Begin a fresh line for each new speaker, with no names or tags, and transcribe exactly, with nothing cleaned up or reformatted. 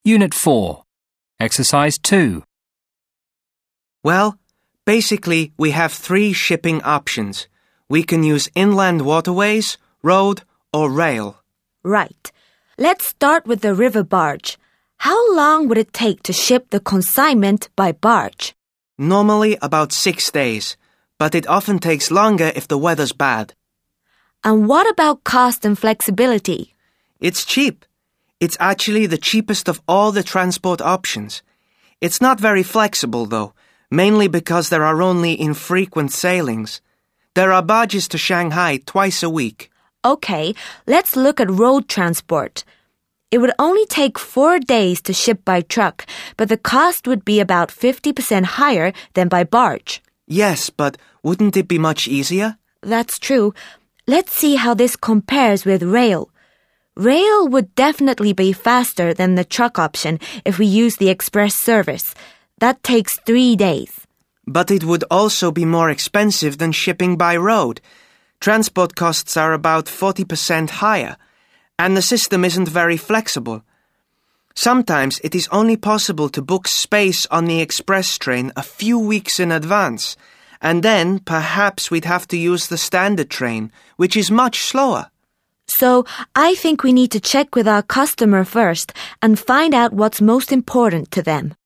Unit four. Exercise two.
Well, basically we have three shipping options. We can use inland waterways, road, or rail.
Right. Let's start with the river barge. How long would it take to ship the consignment by barge?
Normally about six days, but it often takes longer if the weather's bad.
And what about cost and flexibility?
It's cheap. It's actually the cheapest of all the transport options. It's not very flexible, though, mainly because there are only infrequent sailings. There are barges to Shanghai twice a week.
Okay, let's look at road transport. It would only take four days to ship by truck, but the cost would be about fifty percent higher than by barge.
Yes, but wouldn't it be much easier?
That's true. Let's see how this compares with rail. Rail would definitely be faster than the truck option if we use the express service. That takes three days.
But it would also be more expensive than shipping by road. Transport costs are about forty percent higher, and the system isn't very flexible. Sometimes it is only possible to book space on the express train a few weeks in advance, and then perhaps we'd have to use the standard train, which is much slower.
So I think we need to check with our customer first and find out what's most important to them.